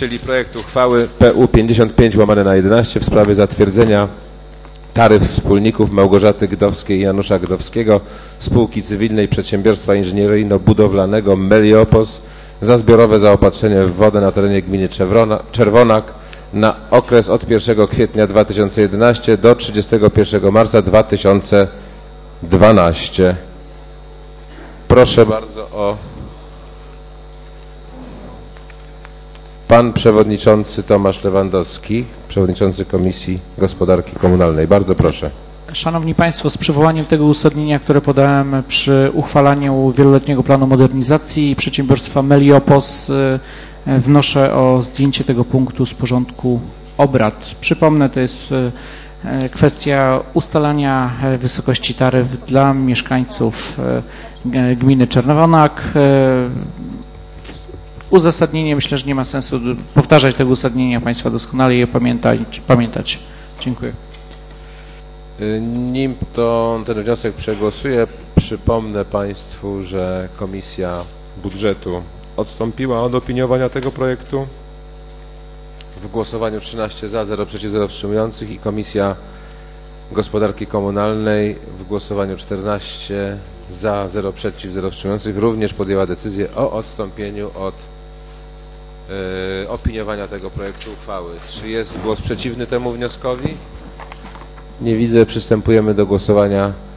czyli projekt uchwały PU 55/11 w sprawie zatwierdzenia taryf wspólników Małgorzaty Gdowskiej i Janusza Gdowskiego, spółki cywilnej Przedsiębiorstwa Inżynieryjno-Budowlanego Meliopos za zbiorowe zaopatrzenie w wodę na terenie gminy Czerwonak na okres od 1 kwietnia 2011 do 31 marca 2012. Proszę bardzo o... Pan Przewodniczący Tomasz Lewandowski, Przewodniczący Komisji Gospodarki Komunalnej. Bardzo proszę. Szanowni Państwo, z przywołaniem tego uzasadnienia, które podałem przy uchwalaniu wieloletniego planu modernizacji przedsiębiorstwa Meliopos, wnoszę o zdjęcie tego punktu z porządku obrad. Przypomnę, to jest kwestia ustalania wysokości taryf dla mieszkańców gminy Czerwonak. Uzasadnienie, myślę, że nie ma sensu powtarzać tego uzasadnienia, Państwo doskonale je pamiętać. Dziękuję. Nim ten wniosek przegłosuję, przypomnę Państwu, że Komisja Budżetu odstąpiła od opiniowania tego projektu w głosowaniu 13 za, 0 przeciw, 0 wstrzymujących i Komisja Gospodarki Komunalnej w głosowaniu 14 za, 0 przeciw, 0 wstrzymujących również podjęła decyzję o odstąpieniu od opiniowania tego projektu uchwały. Czy jest głos przeciwny temu wnioskowi? Nie widzę. Przystępujemy do głosowania